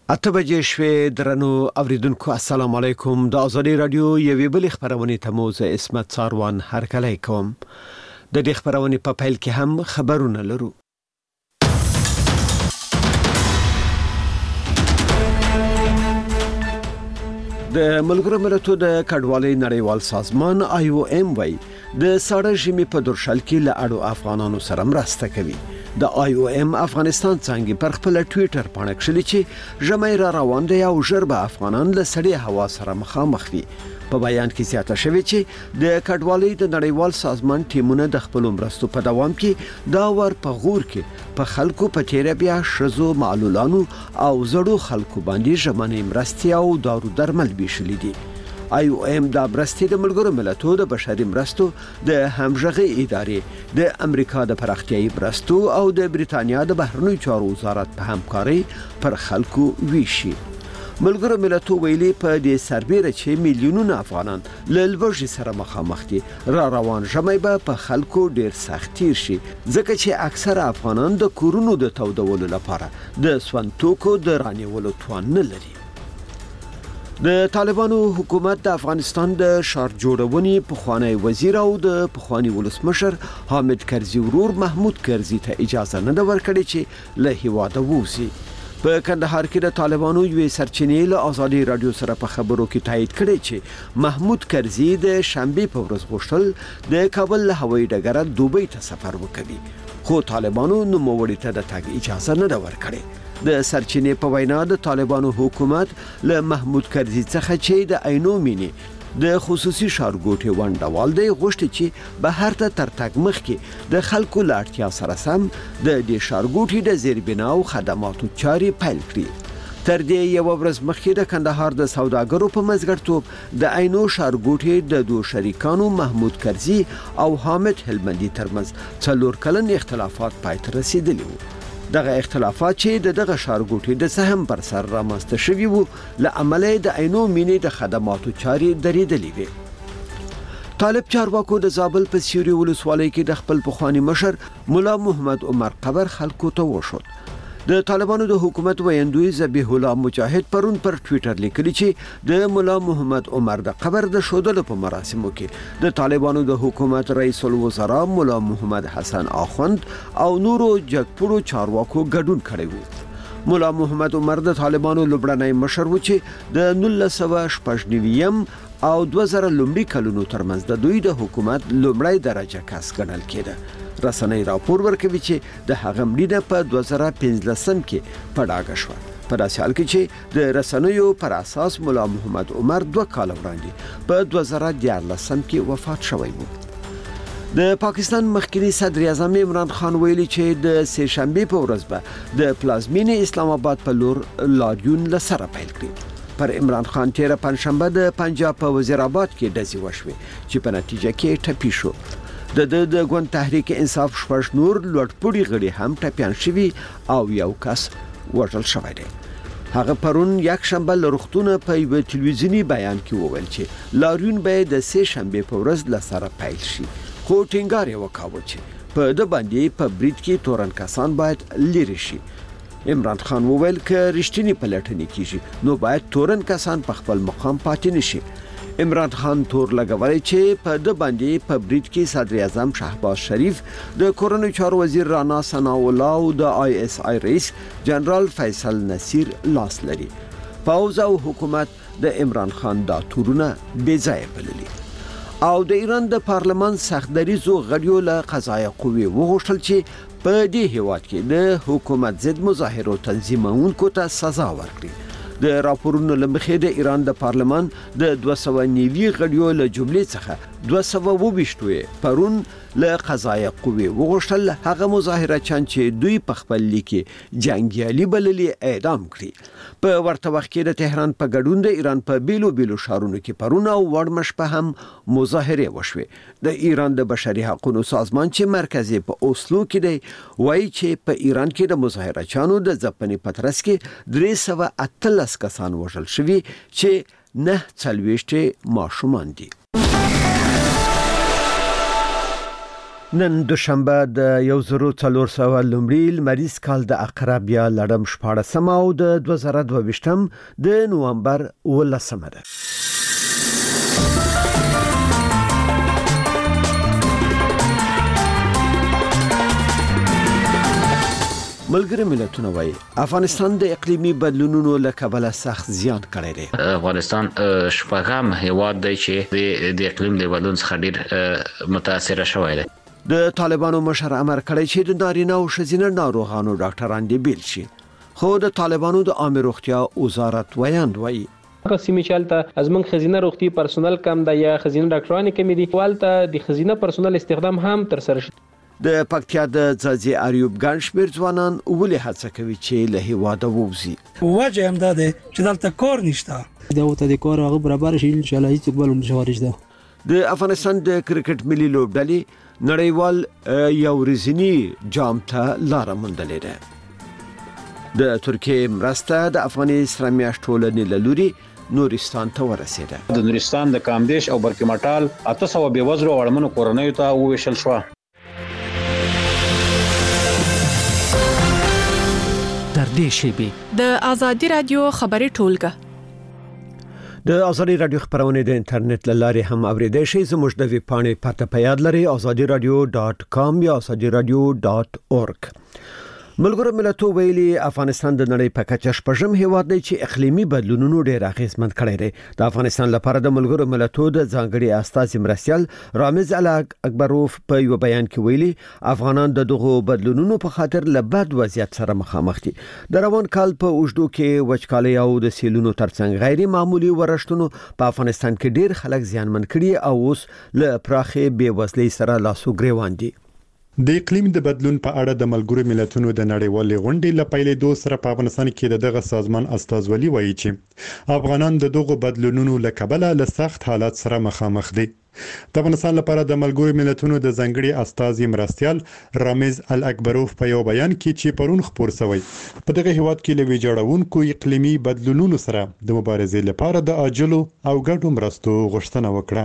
اته بجې شوې درنو اوریدونکو السلام علیکم د ازادي رادیو یوې بل خبرونه ته مو زه اسمت ساروان هرکلی کوم د دې خبرونه په پیل کې هم خبرونه لرو. د ملګرو ملتونو د کډوالۍ نړیوال سازمان IOM وايي د ساړه ژمي په درشل کې له اړو افغانانو سره مرسته کوي. د IOM افغانستان څنګه پر خپل ټوئیټر باندې کړي چې ژمي را روان دی او ژر به افغانان له سړې هوا سره مخامخ وي. په بیان کې زیاته شوی چې د کډوالۍ د نړیوال سازمان ټیمونه د خپل مرستو په دوام کې دا ور په غور کې په خلکو په تیر بیا شزو معلولانو او زړو خلکو باندې ژمنې مرستې او دارو درمل بيشلې دي. IOM د مرستې د ملګرو ملتونو د بشري مرستو د همغږي ادارې د امریکا د پراختیايي مرستو او د بریتانیا د بهرنیو چارو وزارت په همکاري پر خلکو ویشي. ملګرو ملتونو ویلي په دې سربېره چې میلیونونه افغانان له لوږې سره مخامخ دي. روان ژمي به په خلکو ډیر سخت تیر شي ځکه چې اکثره افغانان د کورونو د تودولو لپاره د سونتوکو د رانیولو توان نه لري. د طالبانو حکومت د افغانستان د شهر جوړونې پخوانی وزیر او د پخوانی ولسمشر حامد کرزي ورور محمود کرزي ته اجازه نه ورکړي چې له هیواده ووزي. په کندهار کې د طالبانو یوې سرچینې له ازادي رادیو سره په خبرو کې تایید کړي چې محمود کرزي د شنبه په ورځ غوښتل د کابل له هوایي ډګره دوبۍ ته سفر وکړي خو طالبانو نوموړي ته د تګ اجازه نه ورکړي. د سرچینې په وینا د طالبانو حکومت له محمود کرزي څخه چې د عینو مینې د خصوصي ښارګوټي ونډوال دی غوښتي چې بهر ته تر تګ مخکې د خلکو لاړتیا سره سم د دې ښارګوټي د زیربنا او خدماتو چاري پیل کړي. تر دې یو ورځ مخکې د کندهار د سوداګرو په مزګرتوب د عینو ښارګوټي د دوه شریکانو محمود کرزي او حامد هلمندي ترمنځ څلور کلن اختلافات پای ته رسیدلي وو. دغه اختلافات چې دغه ښارګوټي د سهم پر سر رامنځته شوي وو له امله د عینو مینې د خدماتو چاري درېدلې وي. طالب چارواکو د زابل په سیوري ولسوالۍ کې د خپل پخوانی مشر مولا محمد عمر قبر خلکو ته وښود. د طالبانو د حکومت ویندوی ذبیح الله مجاهد پرون پر ټوئیټر لیکلی چې د مولا محمد عمر د قبر د شودلو په مراسمو کې د طالبانو د حکومت رئیس الوزرا مولا محمد حسن اخوند او نورو جګپړو چارواکو ګډون کړی وو. مولا محمد عمر د طالبانو لومړنی مشر و چې د 1999 او 2000 لومړي کلونو ترمنځ د دوی د حکومت لومړی درجه کس ګڼل کېده. رسنۍ راپور ورکوي چې د هغه مړینه په 2015 کې په ډاګه شوه. په داسې حال کې چې د رسنیو پر اساس مولا محمد عمر 2 کال وړاندې په 2014 کې وفات شوی و. د پاکستان مخکنی صدر اعظم عمران خان ویلي چې د سه شنبه په ورځ به د پلازمینې اسلام آباد په لور لاریون لسره پیل کړي. پر عمران خان تیر پنځشنبه د پنجاب په وزیر آباد کې ډزې وشوې چې په نتیجه کې ټپي شو. د ګوند تحریک انصاف شپږ نور لوټپوړي غړي هم ټپيان شوي او یو کس وژل شوی دی. هغه پرون یک شنبه لرختونه په یو تلویزیونی بیان کې وویل چې لاریون به د سه شنبه په ورځ لسره پیل شي خو ټینګار یې وکاوه چې په د باندې په برید کې تورن کسان باید لری شي. عمران خان وویل ک رښتینی پلټنې کیږي نو باید تورن کسان په خپل مقام پاتې نشي. عمران خان تور لګولای چې په د باندې په برید کې صدر اعظم شهباز شریف د کورنۍ چارو وزیر رانا ثنا الله او د ISI رئیس جنرال فیصل نصیر لاس لري. پاوز او حکومت د عمران خان دا تورونه بې ځای بللي. او د ایران د پارلمان سختدریزو غړیو له قضایي قوې وغوښتل چې په دې هیواد کې د حکومت ضد مظاهرو تنظیمونکو ته سزا ورکړي. د راپورونو لمخې د ایران د پارلمان د 290 غړیو له جملې څخه 220 پرون له قضایي قوې وغوښتل هغه مظاهره چان چې دوی په خپل لیکي جنگیالي بللي اعدام کړي. په ورته وخت کې د تهران په ګډون د ایران په بیلو بیلو شهرونو کې پرون او وړمش په هم مظاهره وشوه. د ایران د بشري حقوقو سازمان چې مرکزي په اوسلو کې دی وایي چې په ایران کې د مظاهره چانو د ځپنې پترس کې 318 کسان وژل شوي چې 9 ماشومان دي. نن دوشنبه د 1400 لومړي لمریز کال د عقربیا لړم 14 او د 2022 د نوامبر 18 ده. ملګری ملتونه وایي افغانستان د اقلیمي بدلونونو له کبله سخت زیان کړی دی. افغانستان شپږم هیواد دی چې د اقلیم د بدلون څخه ډیر متاثر شوی دی. د طالبانو مشر امر کړی چې د نارینه او ښځینه ناروغانو ډاکټران دې بیل شي، خو د طالبانو د عامه روغتیا وزارت ویاند وایي هغه سیمه چالتہ ازمن خزینه روغتي پرسونل کم ده یا خزینه ډاکټران کم دي، والته د خزینه پرسونل استخدام هم تر سره شي. د پکتیا د ځاځي اریوب ګڼ شمېر ځوانان ولې هڅه کوي چې له هیواده ووځي؟ وجه هم ده چې دلته کار نشته، دا وته د کار هغه برابر شي ان شاء الله هیڅ بل مشوارج ده. د افغانستان د کرکټ ملي لوبډلې نړیوال یو ورځنی جام ته لار موندلې ده. د ترکیه مرسته د افغاني اسلامي ټولنې له لوري نورستان ته ورسېده. د نورستان د کامدیش او برکمټال 800 بېوزلو اړمنو کورنیو ته وویشل شو. در دې شیبې د ازادي رادیو خبري ټولګه د ازادي رادیو خبرونه د انټرنیټ لارې هم اوریدئ شئ. زموږ د ویب پاڼې پته په یاد لرئ azadiradio.com یا azadiradio.org. ملګرو ملتونو ویلي افغانستان د نړۍ په کچه شپږم هیواد دی چې اقلیمي بدلونونو ډېر اغیزمن کړی دی. د افغانستان لپاره د ملګرو ملتونو د ځانګړي استازي مرستیال رامز الاکبروف په یو بیان کې ویلي افغانان د دغو بدلونونو په خاطر له بد وضعیت سره مخامخ دي. د روان کال په اوږدو کې وچکالي او د سیلونو ترڅنګ غیر معمولی ورښتونو په افغانستان کې ډېر خلک زیانمن کړي او اوس له پراخې بېوزلۍ سره لاسو ګریوان دي. د اقلیم د بدلون په اړه د ملګرو ملتونو د نړیوالې غونډې له پیلېدو سره په افغانستان کې دغه سازمان استازولي وایي چې افغانان د دغو بدلونونو له کبله له سخت حالات سره مخامخ دي. د افغانستان لپاره د ملګرو ملتونو د ځانګړي استازي مرستیال رامز الاکبروف په یو بیان کې چې پرون خبر شوی په دغه هیواد کې لوي جوړونکو اقلیمي بدلونونو سره د مبارزې لپاره د عاجلو او ګډو مرستو غوښتنه وکړه.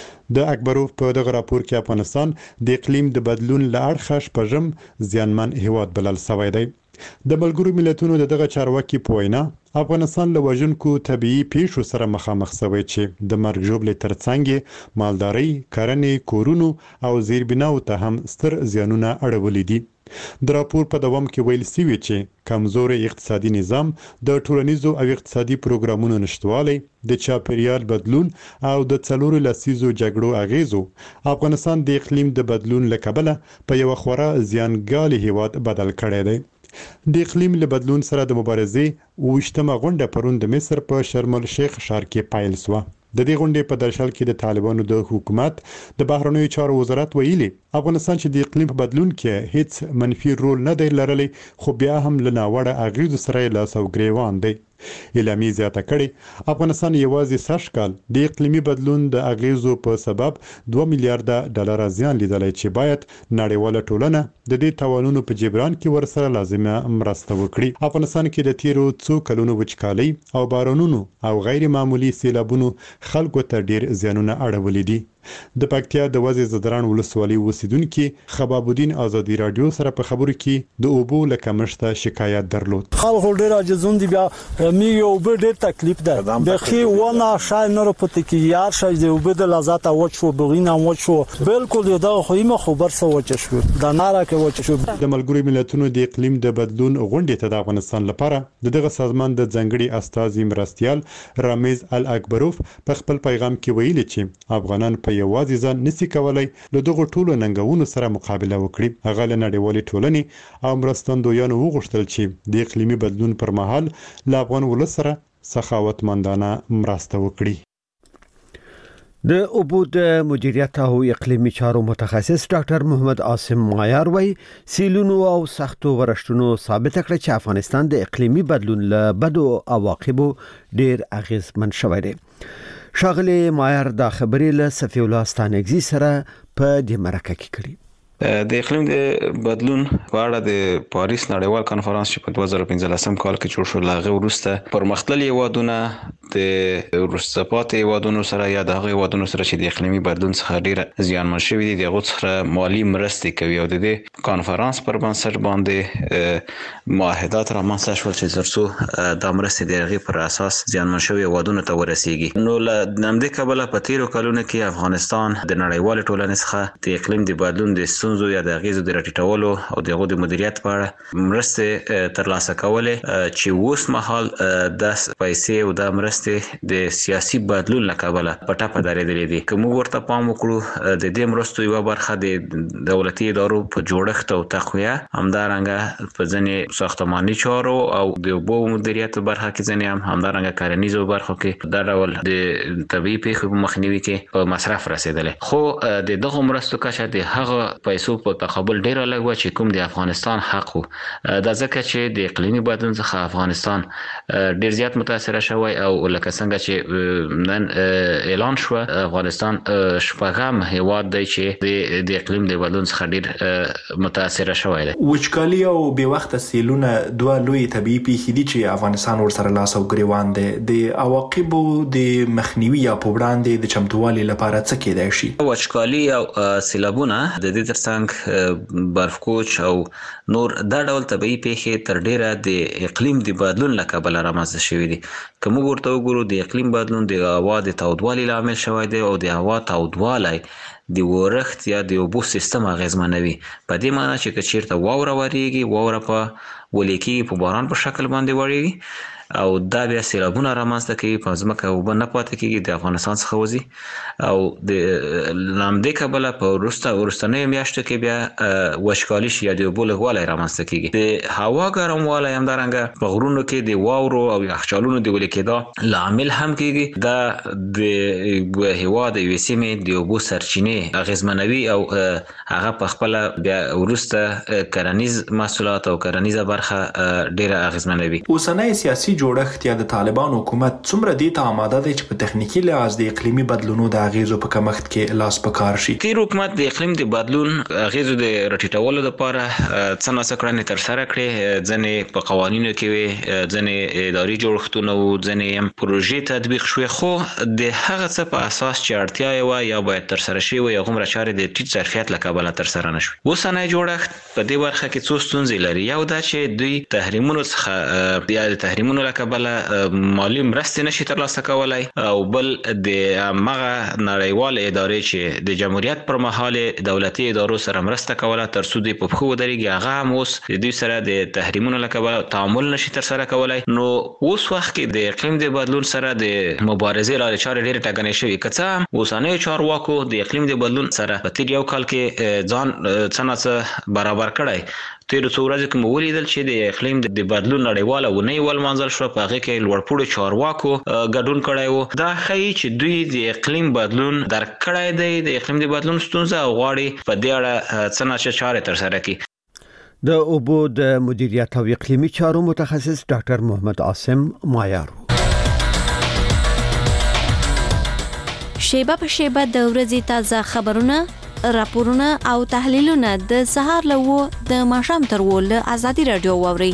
د اکبروف په دغه راپور کې افغانستان د اقلیم د بدلون له اړخه شپږم زیانمن هیواد بلل شوی دی. د ملګرو ملتونو دغه چارواکي په وینا افغانستان له وژونکو طبيعي پیښو سره مخامخ شوی چې د مرګ ژوبلې ترڅنګ مالداري، کرنې، کورونو او زیربناو ته هم ستر زیانونه اړولې دي. د راپور په دوام کې ویل شوی چې کمزوري اقتصادي نظام، د ټولنیزو او اقتصادي پروګرامونو نشټوالی، د چاپیریال بدلون او د څلورو لسیزو جګړو اغیزو افغانستان د اقلیم د بدلون له کبله په یو خورا زیانګالي هیواد بدل کړی دی. د اقلیم له بدلون سره د مبارزې 28مه غونډه پرون د مصر په شرم الشیخ ښار کې پیل شوه. د دې غونډې په درشل کې د طالبانو د حکومت د بهرنیو چارو وزارت ویلي افغانستان چې د اقلیم په بدلون کې هیڅ منفي رول نه دی لرلی، خو بیا هم له ناوړه اغیزو سره لاس او ګریوان دی. اعلامیه زیاته کړې افغانستان یوازې سږ کال د اقلیمي بدلون د اغیزو په سبب 2 میلیارډ ډالر زیان لیدلی چې باید نړیواله ټولنه د دې توانونو په جبران کې ورسره لازمه مرسته وکړي. افغانستان کې د تیرو څو کلونو وچکالۍ او بارانونو او غیر معمولی سیلابونو خلکو ته ډیر زیانونه اړولې دي. د پکتیا د وزې زدران ولسوالۍ اوسیدونکو خباب الدین ازادي رادیو سره په خبرو کې د اوبو له کمښت شکایت درلود. خلکو ډیر عاجزون دي، بیا میږي اوبه ډیر تکلیف ده، بخي ونه شای نه پته کې یار شای د اوبه د لذت او شو بغینا او شو بالکل دا خو یې خبر سو وچ شو د ناره کې وچ شو. د ملګرو ملتونو د اقلیم د بدلون غونډې ته د افغانستان لپاره دغه سازمان د ځانګړي استازي مرستیال رامز الاکبروف په خپل پیغام کې ویلي چې افغانان په یوازې ځان نسی کولای له دغه ټولو ننګونو سره مقابله وکړي. هغه له نړیوالې ټولنې او مرستندویانو وغوښتل چې د اقلیمي بدلون پر مهال له افغان ولس سره سخاوتمندانه مرسته وکړي. د اوبو د مدیریت او اقلیمي چارو متخصص ډاکټر محمد عاصم مایار وایي سیلونو او سختو ورښتونو ثابت کړ چې افغانستان د اقلیمي بدلون له بدو عواقبو ډیر اغیزمن شوی دی. شاغلی مایار دا خبرې له صفی الله ستانګزی سره په دې مرکه کې کړي. د اقلیم د بدلون په اړه د پاریس نړیوال کانفرنس چې په 2015 کال کې جوړ شو لاغه وروسته پرمختللي هیوادونه د وروسته پاتې هیوادونو سره یا د هغه هیوادونو سره چې د اقلیمي بدلون څخه ډېره زیانمن شوي دي دغه څخه مالی مرستې کوي او د دې کانفرنس پر بنسټ باندې معاهدات رامنځته شول چې ترڅو د مرستې د هغې پر اساس زیانمن شوي هیوادونو ته ورسیږي. نو له همدې کبله په تیرو کلونو کې افغانستان د نړیوالې ټولنې څخه د اقلیم د بدلون د ستونزو یا د اغیزو د راټیټولو او د هغو د مدیریت په اړه مرستې ترلاسه کولې چې اوس مهال د پیسې او د مرستې د سیاسي بدلون له کبله په ټپه درېدلې دي. که موږ ورته پام وکړو د دې مرستو یوه برخه د دولتي ادارو په جوړښت او تقویه، همدارنګه په ځینې ساختماني چارو او د اوبو مدیریت برخه کې ځینې هم همدارنګه کرنیزو برخو کې دا ډول د طبیعي پیښو په مخنیوي کې په مصرف رسیدلې. خو د دغه مرستو کچه د هغه پیسو په تقابل ډیره لږ و چې کوم د افغانستان حق و. دا ځکه چې د اقلیمي بدلون څخه افغانستان ډیر زیات متاثر شوی او لکه څنګه چې نن اعلان شو افغانستان شپږم هیواد دی چې د اقلیم د بدلون څخه ډیر متاثر شوی دی. وچکالي او بې وخته سیلونه دوه لوی طبیعي پیښې دي چې افغانستان ورسره لاس او ګریوان دی. د عواقبو د مخنیوي یا په وړاندې د چمتووالي لپاره څه کېدای شي؟ وچکالي او سیلابونه د دې ترڅنګ برفکوچ او نور دا ډول طبیعي پیښې تر ډیره د اقلیم د بدلون له کبله رامنځته شوي دي. که موږ ورته وګورو د اقلیم بدلون د هوا د تودوالي لامل شوی دی او د هوا تودوالی د ورښت یا د اوبو سیستم اغیزمنوي. په دې معنی چې که چیرته واوره وریږي، واوره په ولې کېږي په باران په شکل باندې وریږي او دا بیا سیلابونه رامنځته کوي، په ځمکه اوبه نه پاتې کېږي، د افغانستان څخه وځي او د همدې کبله په وروستنیو میاشتو کې بیا وچکالي شي یا د اوبو لږوالی رامنځته کېږي. د هوا ګرموالی همدارنګه په غرونو کې د واورو او یخچالونو د ویلې کېدا لامل هم کېږي. دا د هېواد یوې سیمې د اوبو سرچینې اغېزمنوي او هغه په خپله بیا وروسته کرنیز محصولات او کرنیزه برخه ډېره اغېزمنوي. اوسنی سیاسي جوړښت یا د طالبان حکومت څومره دې ته آماده دی چې په تخنیکي لحاظ د اقلیمي بدلونو د اغیزو په کمښت کې لاس په کار شي؟ تیر حکومت د اقلیم د بدلون اغیزو د راټیټولو لپاره څه ناڅه کړنې ترسره کړې. ځینې په قوانینو کې وې، ځینې اداري جوړښتونه وو، ځینې هم پروژې تطبیق شوې، خو د هغه څه په اساس چې اړتیا یې وه یا باید ترسره شوې وي هغومره چارې د ټیټ ظرفیت له کبله ترسره نه شوې. اوسنی جوړښت په دې برخه کې څو ستونزې لري. یو دا چې دوی تحریمونو څخه یا د تحریمونو له کبله مالی مرستې نشي ترلاسه کولای او بل د هغه نړیوال ادارې چې د جمهوریت پر مهال دولتي ادارو سره مرسته کوله تر څو دوی په پښو ودرېږي، هغه هم اوس د دوی سره د تحریمونو له کبله تعامل نشي ترسره کولای. نو اوس وخت کې د اقلیم د بدلون سره د مبارزې لارې چارې ډېرې ټاکنې شوي. که څه هم اوسنیو چارواکو د اقلیم د بدلون سره په تېر یو کال کې ځان څه ناڅه برابر کړی. تیرو څو ورځې کې مو ولیدل چې د اقلیم د بدلون نړیواله اونۍ ولمانځل شوه، په هغې کې لوړپوړو چارواکو ګډون کړی و. دا ښیي چې دوی د اقلیم بدلون درک کړی دی، د اقلیم د بدلون ستونزه، او غواړي په دې اړه څه ناڅه چارې ترسره کړي. د اوبو د مدیریت او اقلیمي چارو متخصص ډاکټر محمد عاصم مایار. شیبه په شیبه د ورځې تازه خبرونه، راپورونه او تحلیلونه د سهار له 9 د ماښام تر 10 له آزادي رادیو واوري.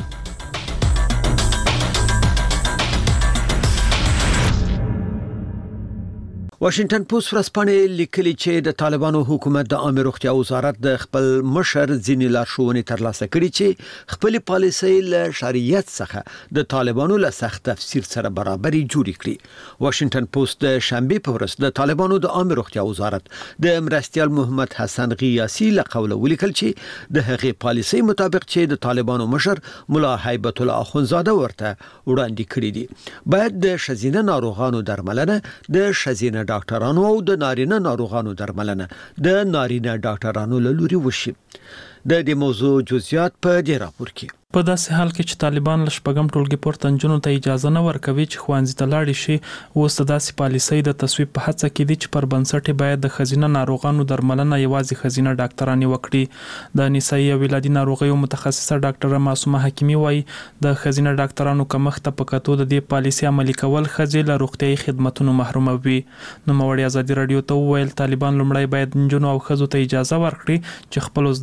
واشنگټن پوسټ ورځپاڼې لیکلي چې د طالبانو حکومت د عامه روغتیا وزارت د خپل مشر ځینې لارښوونې ترلاسه کړې چې خپل پالیسۍ له شریعت څخه د طالبانو له سخت تفسیر سره برابرۍ جوړې کړې. واشنگټن پوسټ د شنبه په ورځ د طالبانو د عامه روغتیا وزارت د مرستیال محمد حسن غیاسی له قوله ولیکل چې د هغې پالیسۍ مطابق چې د طالبانو مشر مولا هیبت الله اخونزاده ورته وړاندې کړې دي، باید د ښځینه ناروغانو درملنه د ښځینه ډاکټرانو او د نارینه ناروغانو درملنه د نارینه ډاکټرانو له لوري وشي. د دې موضوع جزئیات په دې راپور کې. په داسې حال کې چې طالبان له شپږم ټولګي پورته نجونو ته اجازه نه ورکوي چې ښوونځي ته لاړې شي، اوس د داسې پالیسۍ د تصویب په هڅه کې دي چې پر بنسټ باید د ښځینه ناروغانو درملنه یوازې ښځینه ډاکټرانې وکړي. د نسایي او ولادي ناروغیو متخصصه ډاکټره معصومه حکیمي وایي د ښځینه ډاکټرانو کمښت ته په کتو د دې پالیسۍ عملي کول ښځې له روغتیایي خدمتونو محروموي. نوموړي ازادي رادیو ته وویل طالبان لومړی باید نجونو او ښځو ته اجازه ورکړي چې خپلو زده کړو ته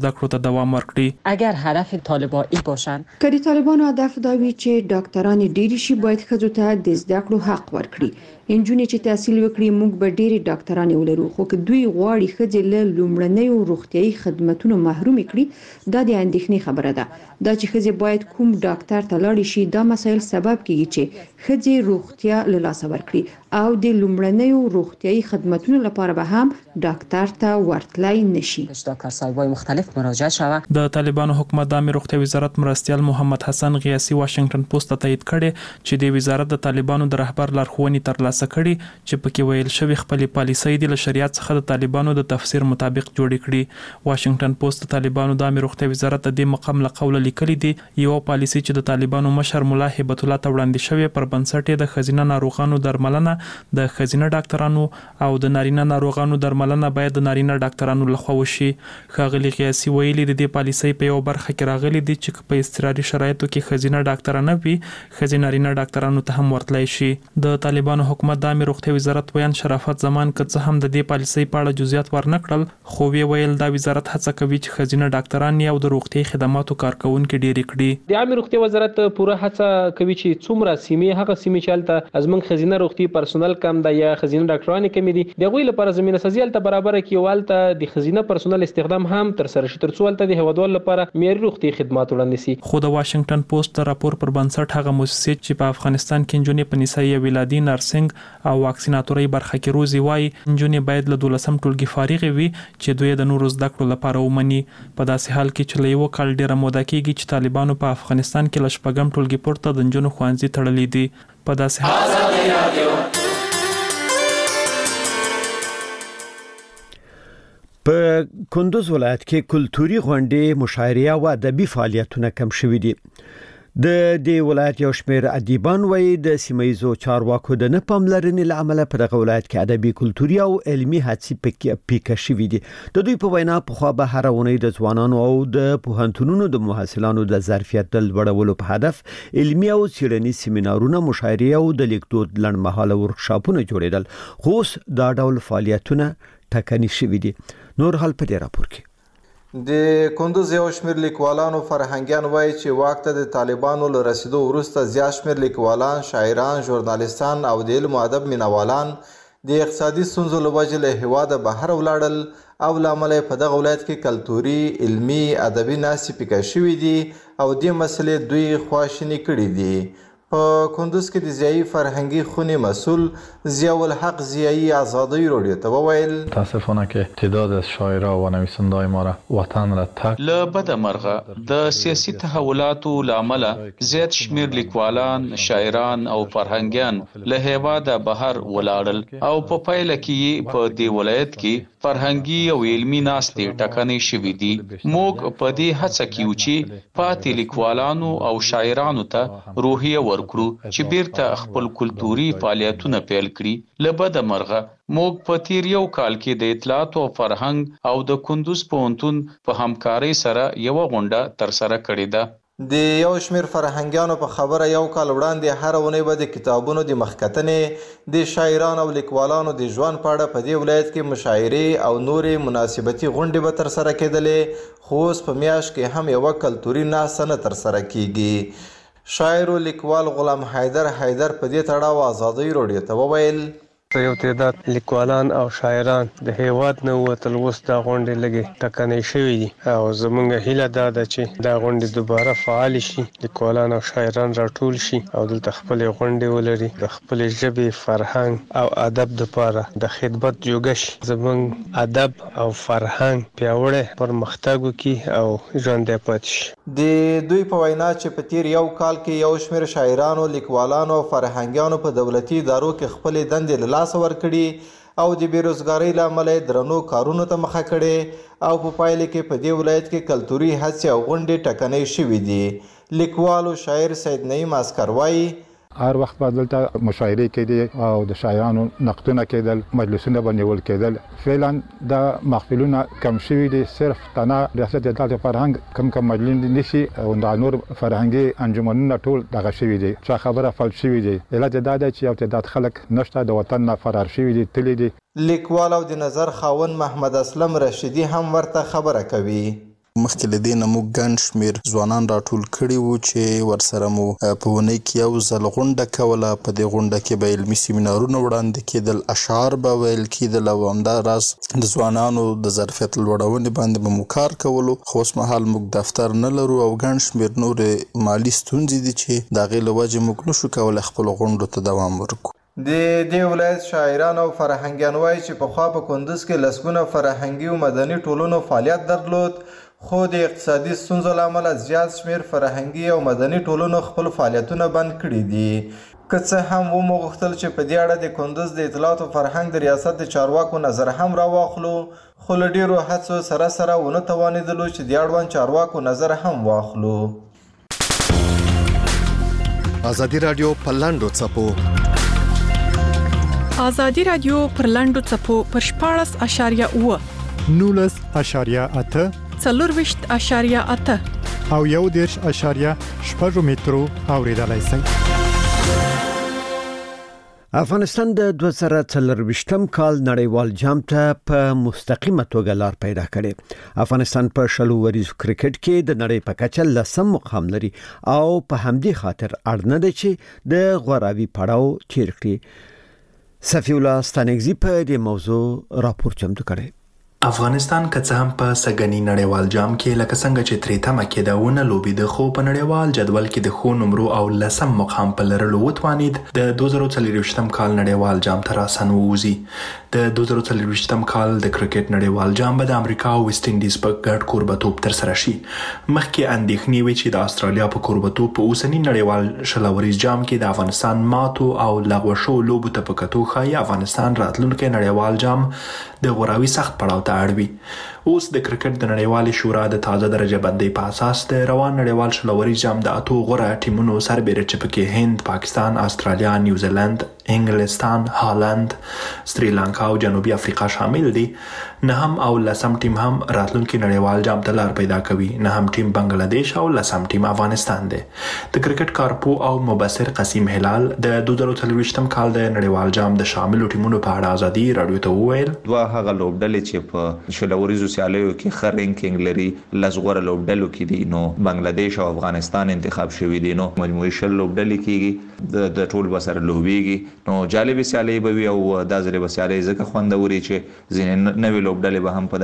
دوام ورکړي. اگر هدف طالبان ای باشن کله طالبان هدف دا وی چې ډاکټران ډیر شي باید ښځو ته د زده کړو حق ورکړي. انجونې چې تحصیل وکړي موږ به ډېری ډاکټران ولرو خو که دوی غواړي ښځې له لومړنیو روغتيایي خدماتونو محروم کړي دا د اندېښنې خبره ده. دا چې ښځې باید کوم ډاکټر ته لاړ شي دا مسایل سبب کیږي چې ښځې روغتیا له لاسه ورکړي او د لومړنیو روغتيایي خدماتونو لپاره به هم ډاکټر ته ورتلای نشي. ډاکټر صاحبای مختلف مراجعه شوه. د طالبانو حکومت د روغتیا وزارت مرستيال محمد حسن غیاثي واشنگټن پوسټ ته تایید کړي چې د وزارت د طالبانو د رهبر لارښوونې ترلاسه کړي چې پکې ویل شوی خپل پالیسۍ د شریعت څخه د طالبانو د تفسیر مطابق جوړې کړي. واشنگټن پوسټ د طالبانو د روغتیا وزارت د مقام له قوله لیکلي دي یو پالیسي چې د طالبانو مشر مولا هبت الله ته وړاندې شوی پر بنسټ د خزینه ناروغانو درملنه د خزینه ډاکټرانو او د نارینه ناروغانو درملنه باید د نارینه ډاکټرانو لخوا وشي. ښاغلي غیاثي ویلي د دې پالیسۍ په یو برخه کې راغلي دي چې په اضطراري شرایطو کې خزینه ډاکټرانه وي خزینه نارینه ډاکټرانو ته هم ورتلای شي. د طالبانو حکومت د روغتیا وزارت ویان شرافت زمان که څه هم د دې پالیسۍ په اړه جزئیات ورنکړل خو ویل دا وزارت هڅه کوي چې خزینه ډاکټران او د روغتي خدماتو کارکونکو ډیر کړي. د عامه روغتیا وزارت پوره هڅه کوي چې څومره سیمې هغه سیمې چالتہ ازمن خزینه روغتي پرسونل کم ده یا خزینه ډاکټران کم دي دغه لپاره زمينه سازیال ته برابر کیوالته د خزینه پرسونل استخدام هم تر سره شي ترڅو ولته د هوادوال لپاره معیاري روغتي خدمات وړاندې شي. خو د واشنگټن پوسټ راپور پر بنسټ هغه مؤسسې چې په افغانستان کې انجونې په نسایي ولادي نرسنګ او واکسیناتوري برخه کې روزي وای انجونې باید له 12 ټولګي فارغ وي چې دوی د نورو زده کړو لپاره ومني. په داسې حال کې چې له یو کال ډیره موده کېږي چې طالبانو په افغانستان کې ل شپږم ټولګي پورته د انجونو خوانځي تړلې دي. په داسې حال په کندوز ولایت کې کلتوري غونډې مشاعرې او ادبي فعالیتونه کم شوي دي. د دې ولایت یو شمېر ادیبان وایي د سیمایي چارواکو د نه پاملرنې له امله په دغه ولایت کې ادبي کلتوري او علمي هڅې پیکه شوي دي. د دوی په وینا پخوا به هر اونۍ د ځوانانو او د پوهنتونونو د محصلانو د ظرفیت د لوړولو په هدف علمي او څېړنیز سیمینارونه مشاعرې او د لیکدود لنډمهاله ورکشاپونه جوړېدل خو اوس دا ډول فعالیتونه ټکني شوي دي. نور حال په دې راپور کې د کندوز یو شمېر لیکوالانو فرهنګیان وایي چې واک ته د طالبانو له رسیدو وروسته زیات شمېر لیکوالان، شاعران، ژورنالیستان او د علم او ادب مینوالان د اقتصادي ستونزو له وجې له هېواده بهر ولاړل او له امله په دغه ولایت کې کلتوري، علمي، ادبي ناستې پیکه شوي دي او دې مسلې دوی خواشیني کړي دي. په کندوز کې د ضیایي فرهنګي خونې مسئول ضیاءالحق ضیایی آزادی رادیو ته وویل متاسفانه که تعداد از شاعرها و نویسنده‌های ما را وطن را ترک له بده مرغه د سیاسي تحولاتو له امله زیات شمیر لیکوالان، شاعران او فرهنګیان له هېواده بهر ولاړل او په پایله کې په دې ولایت کې فرهنګي او علمي ناستې ټکنۍ شوي دي. موږ په دې هڅه کې یو چې پاتې لیکوالانو او شاعرانو ته روحیه ورکړو چې بیرته خپل کلتوري فعالیتونه پیل کړي. له بده مرغه موږ په تیر یو کال کې د اطلاعات او فرهنګ او د کندوز پوهنتون په همکارۍ سره یو غونډه ترسره کړې ده. د یو شمېر فرهنګیانو په خبره یو کال وړاندې هر اونۍ به د کتابونو د مخکتنې د شاعرانو او لیکوالانو د ژوند په اړه په دې ولایت کې مشاعرې او نورې مناسبتي غونډې به ترسره کېدلې خو اوس په میاشت کې هم یوه کلتوري ناسته نه ترسره کېږي. شاعر او لیکوال غلام حیدر په دې تړاو آزادی رادیو ته وویل یو تعداد لیکوالان او شاعران د هیواد نه وتل اوس دا غونډې لګي ټکنۍ شوي دي او زمونږ هیله دا ده چې دا غونډې دوباره فعال شي، لیکوالان او شاعران راټول شي او دلته خپل غونډې ولري د خپل ژبې، فرهنګ او ادب لپاره د خدمت جوګه شي. زمونږ ادب او فرهنګ پیاوړی پرمختګ وکړي او ژوندی پاتې شي. د دوی په وینا چې په تیر یو کال کې یو شمېر شاعرانو، لیکوالانو او فرهنګیانو په دولتي ادارو کې خپلې دندې له لاسه ورکړي او د بیروزګارۍ له امله درنو کارونو ته مخه کړې او په پایله کې په دې ولایت کې کلتوري هڅې او غونډې ټکنۍ شوي دي. لیکوال او شاعر سید نعیم عسکر وایي هر وخت به دلته مشاعرې کېدې او د شاعرانو نقدونه کېدل، مجلسونه به نیول کېدل. فعلا دا محفلونه کم شوي دي. صرف تنها ریاست اطلاعات فرهنګ کم مجلس نیسي او دا نور فرهنګي انجمنونه ټول دغه شوي دي. چا خبره فلج شوي دي. علت دا ده چې یو تعداد خلک نشته د وطن نه فرار شوي دي، تللي دي. لیکوال او د نظر خاوند محمد اسلم رشیدي هم ورته خبره کوي. مخکې له دې نه موږ ګڼ شمېر ځوانان راټول کړي وو چې ورسره مو په اونۍ کې یو ځل غونډه کوله. په دې غونډه کې به علمي سیمینارونه وړاندې کېدل، اشعار به ویل کېدل او همداراز د ځوانانو د ظرفیت لوړونې باندې به مو کار کولو. خو اوس مهال موږ دفتر نه لرو او ګڼ شمېر نورې مالي ستونزې دي چې د هغې له وجې موږ نشو کولی خپلو غونډو ته دوام ورکړو. د دې ولایت شاعران او فرهنګیان وایي چې پخوا په کندز کې لسګونه فرهنګي او مدني ټولنو فعالیت درلود، خو د اقتصادي ستونزو له امله زیات شمېر فرهنګي او مدني ټولنو خپل فعالیتونه بند کړي دي. که څه هم ومو غوښتل چې په دې اړه د کندز د اطلاعات او فرهنګ د ریاست د چارواکو نظر هم راواخلو، خو له ډېرو هڅو سره ونه توانېدلو چې د اړوند چارواکو نظر هم واخلو. ازادي رادیو په لاندو څپو ازادي رادیو پر لاندو څپو پر 14.8 19.8 24.8 او 1.6 مترو اوریدلای شئ. افغانستان د 2024م کال نړیوال جام ته په مستقیمه توګه لار پیدا کړې. افغانستان په شلو وریزو کرکټ کې د نړۍ په کچه لسم مقام لري او په همدې خاطر اړ نه دی چې د غوراوي پړاو تیر کړي. صفی الله ستانګزی په دې موضوع راپور چمتو کړی. افغانستان که څه هم په سګنی نړیوال جام کې لکه څنګه چې ترې تمه کېدهونه لوبېده، خو په نړیوال جدول کې د ښو نمرو او لسم مقام په لرلو وتوانید د 2024م کال نړیوال جام ته راسن ووځي. د 2024م کال د کرکټ نړیوال جام به د امریکا او ویسټ انډیز په ګډ کوربتوب ترسره شي. مخکې اندېښنې وې چې د استرالیا په کوربتوب په اوسني نړیوال شلوریز جام کې د افغانستان ماتو او لغوه شوو لوبو ته په کتو ښایي افغانستان راتلونکی نړیوال جام د غوراوي سخت پړاو ته اړوي. اوس د کرکټ د نړیوالې شورا د تازه درجه بندۍ په اساس د روان نړیوال شلوریز جام د اتو غوره ټیمونو سربېره چې پکې هند، پاکستان، استرالیا، نیوزیلند، انګلستان، هالند، سریلانکا او جنوبي افریقا شامل دي. نهم او لسم ټیم هم راتلونکي نړیوال جام ته لار پیدا کوي. نهم ټیم بنگلاديش او لسم ټیم افغانستان دی. د کرکټ کارپو او مبصر قسیم هلال د 2024م کال د نړیوال جام د شامل ټیمونو په اړه ازادي رادیو ته وویل: دوه هغه لوبډلې چې په شلوریزو سیالیو کې ښه رینکینګ لري، لزغوره لوبډلو کې دي، نو بنگلاديش او افغانستان انتخاب شوي دي. نو مجموعي شل لوبډلې کېږي، د ټول بسره لوبېږي. نو جالب سیالي به وي او دا ځلې به سیالي ځکه خوندوري چې ځینې نوې لوبډلې به هم په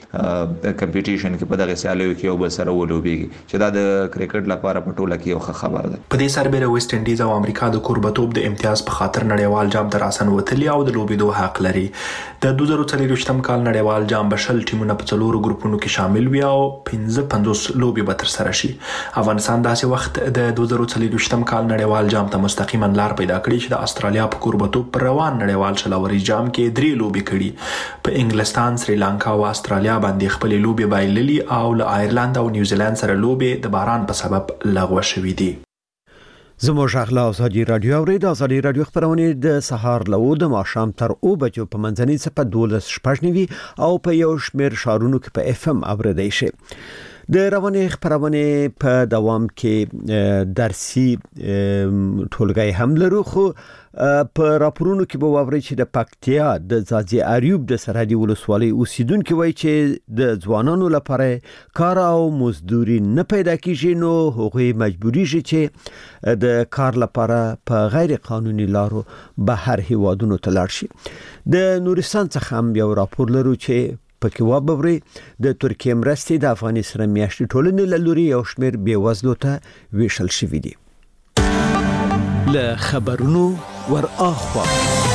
دغه کمپټیشن کې په دغه سیالیو کې یو بل سره ولوبېږي، چې دا د کرکټ لپاره په ټوله کې یو ښه خبر ده. په دې سربېره ویسټ انډیز او امریکا د کوربتوب د امتیاز په خاطر نړیوال جام ته راسن وتلي او د لوبېدو حق لري. د 2024م کال نړیوال جام به شل ټیمونه په څلورو ګروپونو کې شامل وي او 55 لوبې به ترسره شي. افغانستان داسې وخت د 2024م کال نړیوال جام ته مستقیما لار پیدا کړي چې د استرالیا په کوربتوب پر روان نړیوال شلوریز جام کې 3 لوبې کړي. په انګلستان، سریلانکا او استرالیا باندې خپل لوبې بایللي او له آیرلند او نیوزیلند سره لوبې د باران په سبب لغوه شوې دي. زموږ اخلا ازادي رادیو اورید ازادي رادیو خبرونه د سهار له د ماښام تر 2 بجو په منځنۍ څپه 12 او په یو شمېر شارونو کې په اف ام اوریدای شي. د رواني خبرونه په دوام کې درسي ټولګي هم لرو، خو په راپورونو کې به واوري چې د پکتیا د ځاځي اریوب د سرحدي ولسوالۍ اوسیدونکو وایي چې د ځوانانو لپاره کار او مزدوري نه پیدا کیږي، نو هغوی مجبوري شي چې د کار لپاره په غیر قانوني لارو بهر هیوادونو ته لاړ شي. د نورستان څخه هم یو راپور لرو چې پکې وابوري د ترکیه مرستې د افغاني سره میاشتې ټولنې له لوري یو شمېر بېوزلو ته ویشل شوي دي. له خبرونو ور اخوا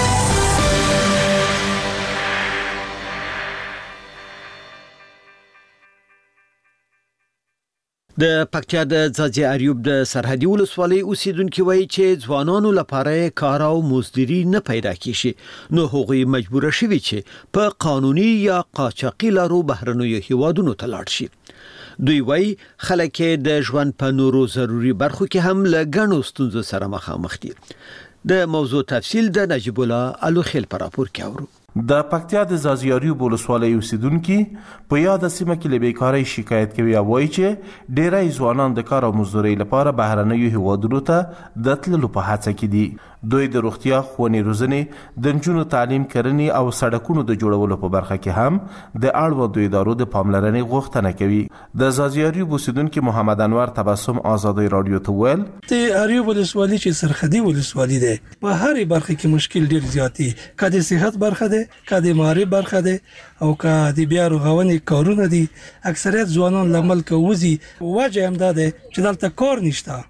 د پکتیا د ځاځي اریوب د سرحدي ولسوالۍ اوسیدونکو وایي چې ځوانانو لپاره کار او مزدوري نه پیدا کیږي، نو هغوی مجبور شوي چې په قانوني یا قاچاقي لارو بهرنیو هیوادونو ته لاړ شي. دوی وایي خلک د ژوند په نورو ضروري برخو کې هم له ګڼو ستونزو سره مخامخ دي. د موضوع تفصیل د نجیب الله الوخیل په راپور کې اورو. د پکتیا د زازیاري ولسوالۍ اوسیدونکو په یاد سیمه کې له بیکارۍ شکایت کوي او وایي چې ډېری ځوانان د کار او مزدورۍ لپاره بهرنیو هیوادونو ته د تللو په هڅه کې دي. دوی د روغتیا، ښوونې روزنې، د نجونو تعلیم، کرنې او سړکونو د جوړولو په برخه کې هم د اړوندو ادارو د پاملرنې غوښتنه کوي. د زازیاري اوسیدونکو محمد انور تبسم آزادۍ رادیو ته ویل د اریوب ولسوالۍ چې سرحدي ولسوالۍ ده په هر برخه کې مشکل ډیر زیاتی کده صحت برخه ده کده ماری برخه ده او کده بیا رغونې کارونه دي. اکثریت ځوانان لمل کوزي وجه هم ده چې دلته کار نشته.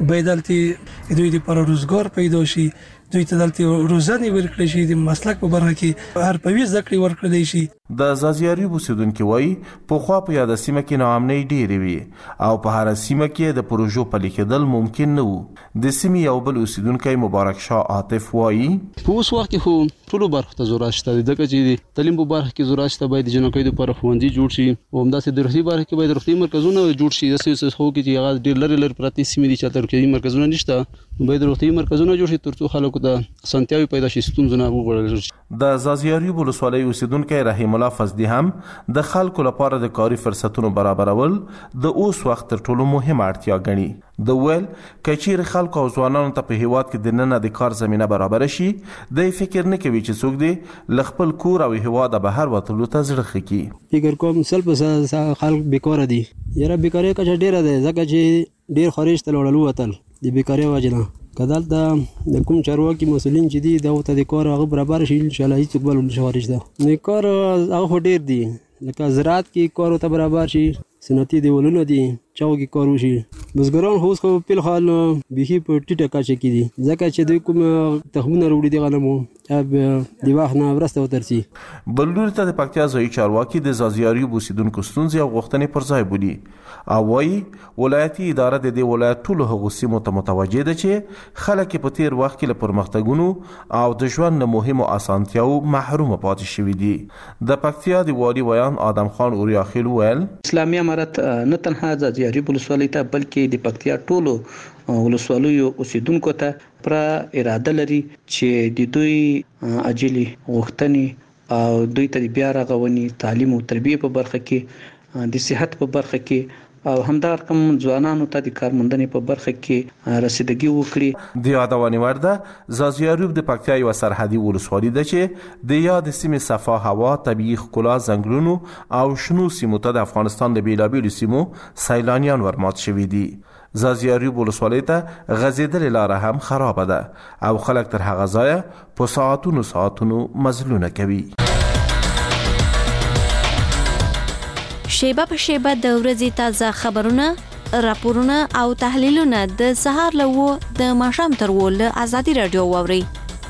بدلتي دوی لپاره روزګار پیدا شي، دوی ته دلته روزنه ورکړي شي، د مسلک په برخه کې هر په ویز ذکر ورکړي شي. د زازیاري اوسیدونکو وایي په خوا په یاد سیمه کې ناامنۍ ډېرې وي او په هر سیمه کې د پروژو پلي کېدل ممکن نه وو. د سیمې یو بل اوسیدونکی مبارک شاه عاطف وایي په اوس وخت کې خو ټولو برخو ته ضرورت شته، ځکه چې د تعلیم په برخه کې ضرورت شته، باید د جنکۍ لپاره ښوونځي جوړ شي او همداسې د روغتي برخه کې باید روغتي مرکزونه جوړ شي. داسې خو کې چې هغه ډېر لري پراته سیمې دي چې روغتي مرکزونه نشته، باید روغتي مرکزونه جوړ شي ترڅو خلکو ته اسانتیاوي پیدا شي، ستونزې نه وګورل شي. د زازیاري ولسوالۍ اوسیدونکی رحیم الله فضلي هم د خلکو لپاره د کاري فرصتونو برابرول د اوس وخت تر ټولو مهمه اړتیا ګڼي. د ویل کچیر خلکو او ځوانانو ته په هیواد کې د نن د کار زمينه برابر شي، د فکر نه کوي چې څوک دی لخپل کور او هیواد بهر وتلو ته زړه خکي. فکر کوم سل خلک بیکاره دي، یره بیکاری کچ ډیره ده ځکه چې ډیر خارج ته وړلو وتل د بیکاری وجنه کدل د کوم چارواکي مسولین چې دي دا ته د کار هغه برابر شي ان شاء الله هیڅ بل شوارش ده نه کار هغه ډیر دي لکه زراعت کې کار ته برابر شي، صنعتي دیولونه دي چاو کې کار وشي. بزګران هوس خو په حال به په ټیټه کچه کې دي ځکه چې دوی کوم تخمونه وروړي دي غنمو چې د واخ نه ورسته وترسي. بلور ته د پکتیا ځای چارواکي د زازیاري اوسیدونکو ستونزې او غوښتنې پر ځای بولي او وايي ولایتي اداره د دې ولایت ټولو هغو سیمو ته متوجه ده چې خلک په تیر وخت کې له پرمختګونو او د ژوند نه مهمو اسانتیاو محروم پاتې شوي دي. د پکتیا د والي ویان آدم خان اوریاخیل ویل اسلامي امارت نه تنها زازیاري ولسوالۍ ته بلکې د پکتیا ټولو ولسوالیو اوسیدونکو ته پر اراده لري چې د دوی اجلي غوښتنې او دوی ته بیا رغونې، تعلیم او تربیه په برخه کې، د صحت په برخه کې او همدار کوم ځوانانو ته د کارموندنې په برخه کې رسیدګي وکړي. د یادونې وړ ده زازیاري د پکتیا یو سرحدي ولسوالۍ ده چې د یاد سیمې صفا هوا، طبیعي ښکلا، ځنګلونو او شنو سیمو ته د افغانستان د بیلابیلو سیمو سیلانیان ورمات شوي دي. زازیاري ولسوالۍ ته غځېدلې لاره هم خرابه ده او خلک تر هغه ځایه په ساعتونو مزلونه کوي. شیبه په شیبه د ورځې تازه خبرونه، راپورونه او تحلیلونه د سهار له د ماښام تر له آزادي رادیو واوري.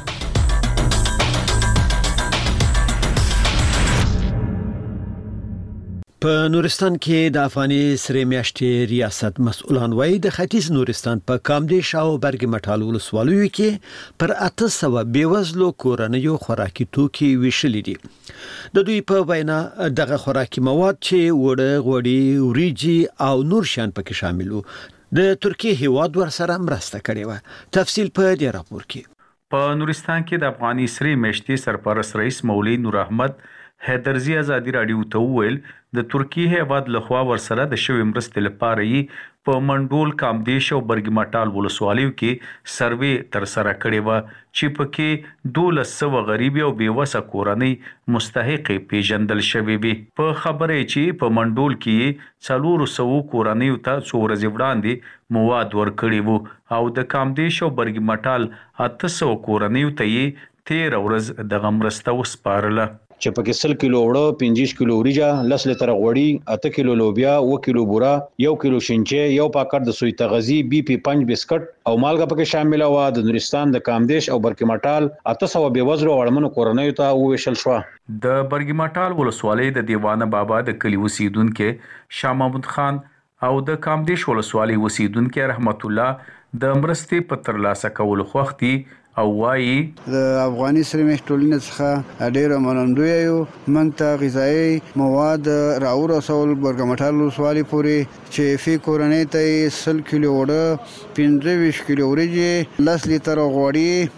په نورستان کې د افغاني سرې میاشتې ریاست مسؤلان وایي د ختیځ نورستان په کامدیش او برګ مټال ولسوالیو کې پر 800 بیوزلو کورنیو خوراکي توکي ویشلې دي. د دوی په وینا دغه خوراکي مواد چې وړه، غوړي، وریجي او نور شیان پکې شامل وو د ترکیه هیواد ورسره مرسته کړې و. تفصیل په دې راپور کې. په نورستان کې د افغاني سرې میاشتې سرپرست رئیس مولوی نور احمد حیدرزی آزادی رادیو ته ویل د ترکیه هیواد لخوا ورسره د شوی مرستې لپاره یې په منډول، کامدیش او برګ مټال ولسوالیو کې سروې تر سره کړې و چې پکې 1200 غریب او بیوسه کورنۍ مستحق پیژندل شوی وي. په خبره چې په منډول کې 400 کورنۍ ته څو ورځې وړاندې مواد ورکړي وو او د کامدیش او برګ مټال 800 کورنۍ ته یې 13 ورځ د مرسته وسپارله چې پکې 100 کیلو وړه، 50 کیلو وریجه، 10 لیټره غوړي، 8 کیلو لوبیا، 1 کیلو بوره، 1 کیلو شینچې، یو پاکټ د سوی تغذی، بي پی 5 بسکټ او مالګه پکې شامل و. د نورستان د کامدیش او برګ مټال 800 بیوزلو اړمنو کورنیو ته وویشل شو. د برګ مټال ولسوالۍ د دیوانه بابا د کلی اوسیدونکو شاه محمود خان او د کامدیش ولسوالۍ اوسیدونکو رحمت الله د مرستې په ترلاسه کولو خوښتي او وايي د افغاني سرې میاشتې ټولنې څخه ډېر منندوی یو. موږ ته غذایي مواد راورسول برګ مټال ولسوالۍ پورې چې فی کورنۍ ته 100 کیلو وړه، 25 کیلو وریجې، 10 لیټره غوړي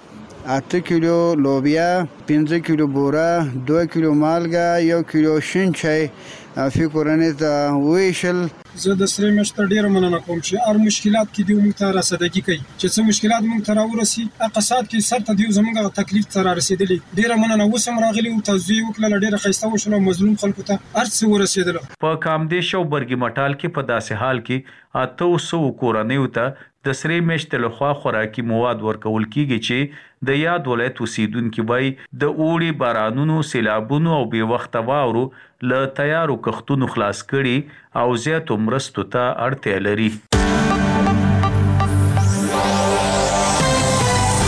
8 کیلو لوبیا، 15 کیلو بوره، 2 کیلو مالګه، 1 کیلو شین چای فی کورنۍ ته ویشل. زه د سره مشته ډیره مننه کوم چې هر مشکلات کې دی موږ ته رسیدګي کوي چې څه مشکلات موږ ته راورسي اقتصاد کې سر ته دی زموږه تکلیف سره رسیدلی. ډیره مننه وسم راغلی او تاسو وکړه ډیره خسته وشنه مظلوم خلکو ته ارڅ ورسیدل. په کامدیش او برګی مټال کې په داسې حال کې 800 کورنۍ ته د سری میشت له خوا خوراکي مواد ورکول کیږي چې د یاد ولایت اوسیدونکو وای د اوړي بارانونو، سیلابونو او بې وخته واورو له تیارو کښتونو خلاص کړي او زیاتو مرستو ته اړتیا لري.